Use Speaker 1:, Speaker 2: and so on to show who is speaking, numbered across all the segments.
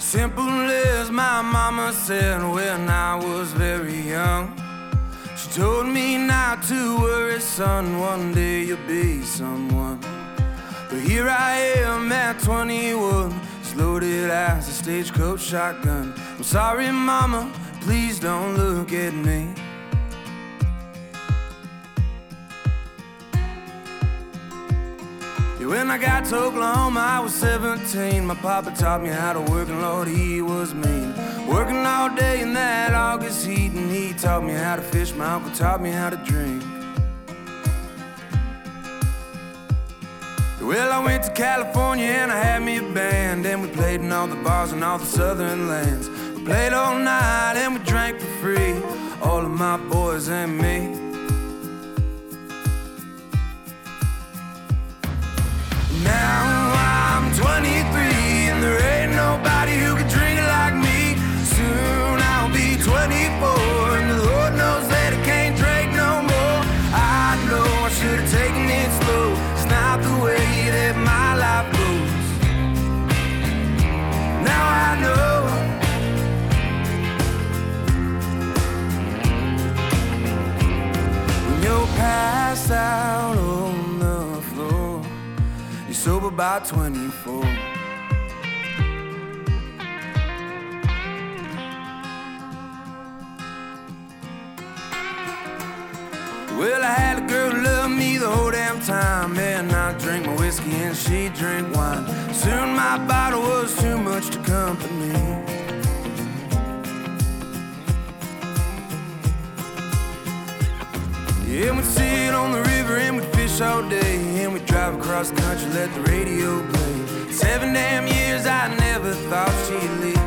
Speaker 1: Simple as my mama said when I was very young. She told me not to worry, son, one day you'll be someone. But here I am at 21, as loaded as a stagecoach shotgun. I'm sorry, mama, please don't look at me. When I got to Oklahoma, I was 17. My papa taught me how to work, and Lord, he was mean. Working all day in that August heat, and he taught me how to fish. My uncle taught me how to drink. Well, I went to California and I had me a band, and we played in all the bars in all the southern lands. We played all night and we drank for free, all of my boys and me. Now I'm 23 and there ain't nobody who can drink it like me. Soon I'll be 24 and the Lord knows that I can't drink no more. I know I should have taken it slow. It's not the way that my life goes. Now I know. When you're passed out on the floor, you're sober by 24. Well, I had a girl who loved me the whole damn time, and I drank my whiskey and she drank wine. Soon my bottle was too much to comfort me. Yeah, we'd sit on the river and we'd fish all day, and we'd drive across the country, let the radio play. 7 damn years I never thought she'd leave.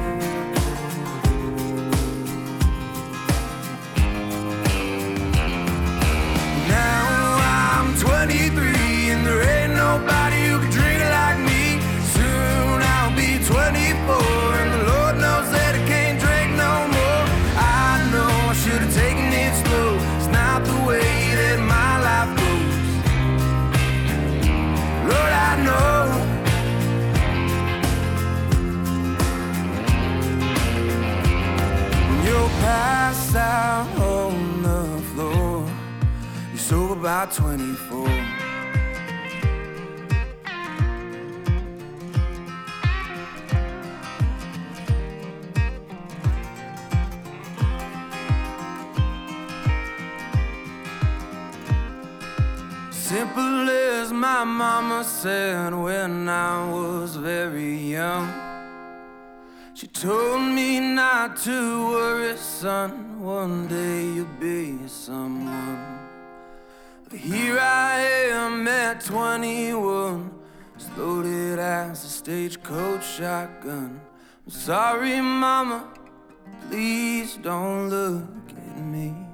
Speaker 1: Now I'm 23 and there ain't nobody who can drink it like me. Soon I'll be 24 and the Lord knows that I can't drink no more. I know I should have taken it slow. It's not the way that my life goes. Lord, I know. When you're passed out on the floor, you're sober by 24. Simple as my mama said when I was very young. She told me not to worry, son, one day you'll be someone. But here I am at 21, as loaded as a stagecoach shotgun. I'm sorry, mama, please don't look at me.